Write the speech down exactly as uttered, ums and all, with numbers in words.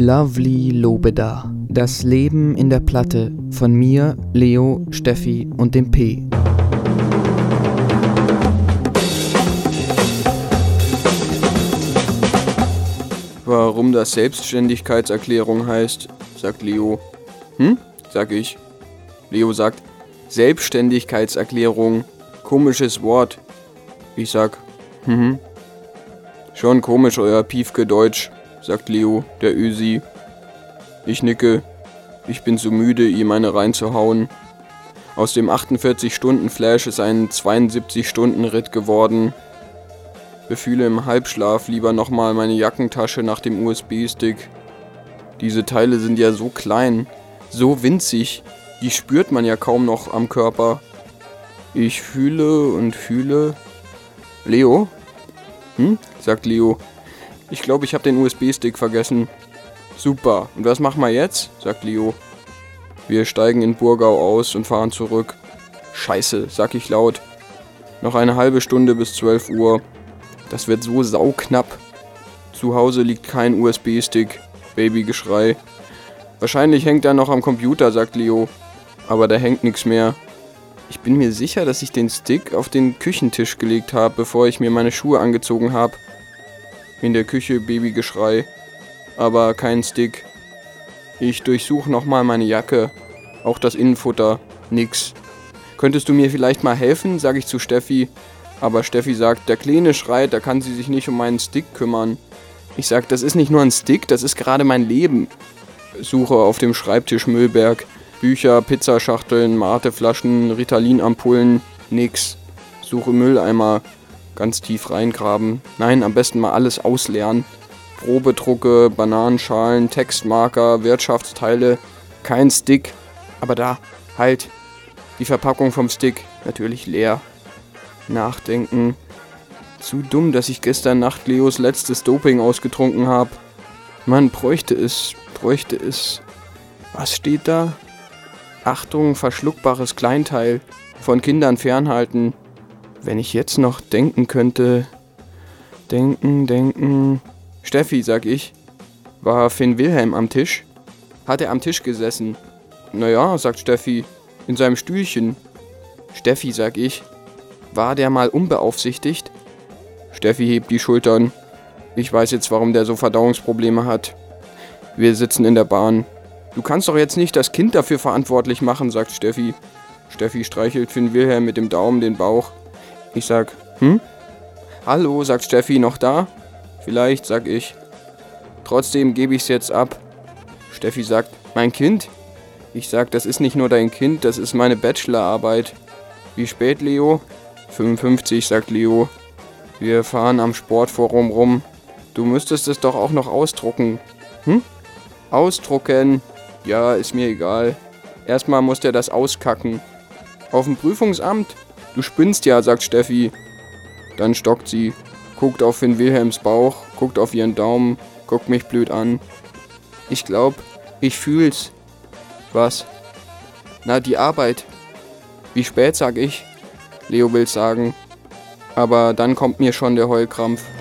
Lovely Lobeda. Das Leben in der Platte von mir, Leo, Steffi und dem P. Warum das Selbstständigkeitserklärung heißt, sagt Leo. Hm? Sag ich. Leo sagt, Selbstständigkeitserklärung, komisches Wort. Ich sag, mhm. Schon komisch, euer Piefke Deutsch, sagt Leo, der Ösi. Ich nicke. Ich bin so müde, ihm eine reinzuhauen. Aus dem achtundvierzig-Stunden-Flash ist ein zweiundsiebzig-Stunden-Ritt geworden. Befühle im Halbschlaf lieber nochmal meine Jackentasche nach dem U S B-Stick. Diese Teile sind ja so klein, so winzig, die spürt man ja kaum noch am Körper. Ich fühle und fühle. Leo? Hm? Sagt Leo. Ich glaube, ich habe den U S B-Stick vergessen. Super. Und was machen wir jetzt? Sagt Leo. Wir steigen in Burgau aus und fahren zurück. Scheiße, sag ich laut. Noch eine halbe Stunde bis zwölf Uhr. Das wird so sauknapp. Zu Hause liegt kein U S B-Stick. Babygeschrei. Wahrscheinlich hängt er noch am Computer, sagt Leo. Aber da hängt nichts mehr. Ich bin mir sicher, dass ich den Stick auf den Küchentisch gelegt habe, bevor ich mir meine Schuhe angezogen habe. In der Küche Babygeschrei. Aber kein Stick. Ich durchsuche nochmal meine Jacke. Auch das Innenfutter. Nix. Könntest du mir vielleicht mal helfen, sage ich zu Steffi. Aber Steffi sagt, der Kleine schreit, da kann sie sich nicht um meinen Stick kümmern. Ich sag, das ist nicht nur ein Stick, das ist gerade mein Leben. Suche auf dem Schreibtisch Müllberg. Bücher, Pizzaschachteln, Mateflaschen, Ritalin-Ampullen, nix. Suche Mülleimer, ganz tief reingraben. Nein, am besten mal alles ausleeren. Probedrucke, Bananenschalen, Textmarker, Wirtschaftsteile, kein Stick. Aber da, halt, die Verpackung vom Stick, natürlich leer. Nachdenken. Zu dumm, dass ich gestern Nacht Leos letztes Doping ausgetrunken habe. Man bräuchte es, bräuchte es. Was steht da? Achtung, verschluckbares Kleinteil. Von Kindern fernhalten. Wenn ich jetzt noch denken könnte. Denken, denken. Steffi, sag ich. War Finn Wilhelm am Tisch? Hat er am Tisch gesessen? Naja, sagt Steffi. In seinem Stühlchen. Steffi, sag ich. War der mal unbeaufsichtigt? Steffi hebt die Schultern. Ich weiß jetzt, warum der so Verdauungsprobleme hat. Wir sitzen in der Bahn. Du kannst doch jetzt nicht das Kind dafür verantwortlich machen, sagt Steffi. Steffi streichelt Finn Wilhelm mit dem Daumen den Bauch. Ich sag, hm? Hallo, sagt Steffi, noch da? Vielleicht, sag ich. Trotzdem gebe ich's jetzt ab. Steffi sagt, mein Kind? Ich sag, das ist nicht nur dein Kind, das ist meine Bachelorarbeit. Wie spät, Leo? fünfundfünfzig, sagt Leo. Wir fahren am Sportforum rum. Du müsstest es doch auch noch ausdrucken. Hm? Ausdrucken? Ja, ist mir egal. Erstmal muss der das auskacken. Auf dem Prüfungsamt? Du spinnst ja, sagt Steffi. Dann stockt sie, guckt auf Finn Wilhelms Bauch, guckt auf ihren Daumen, guckt mich blöd an. Ich glaub, ich fühl's. Was? Na, die Arbeit. Wie spät, sag ich. Leo will's sagen. Aber dann kommt mir schon der Heulkrampf.